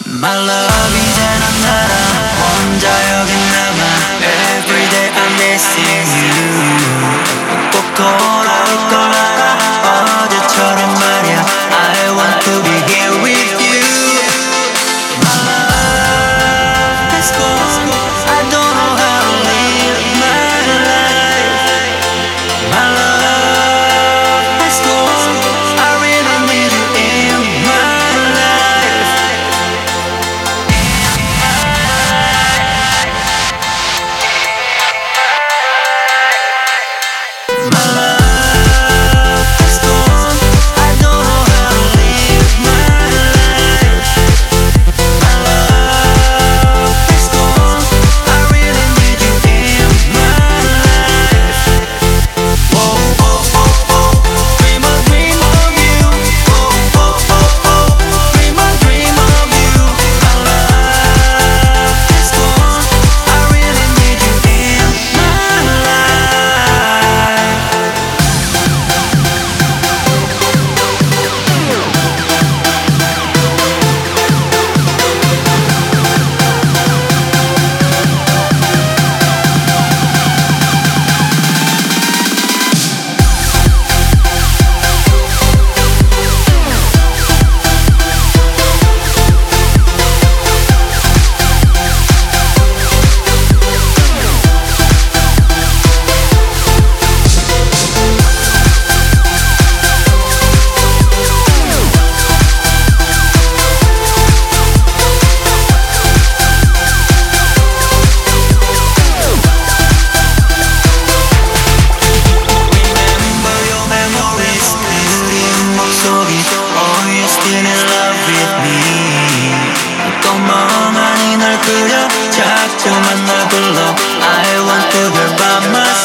My love 이제는 나랑 혼자 여기 남아 Everyday I'm missing you 꼭 돌아올 걸 알아 어제처럼 말야 I want to be here with you My love has gone I don't know how to live my life My love has gone I really need you in my life My love has gone I don't know how to live my life My love has gone I really need you in my life Oh, oh, oh, oh Dream of you Oh, oh, oh, oh Dream of you My love has gone I really need you in my life Remember your memories 느린 목소리 Oh you still in love with me 또 멍하니 널 그려 자꾸만 널 불러 I want to be by my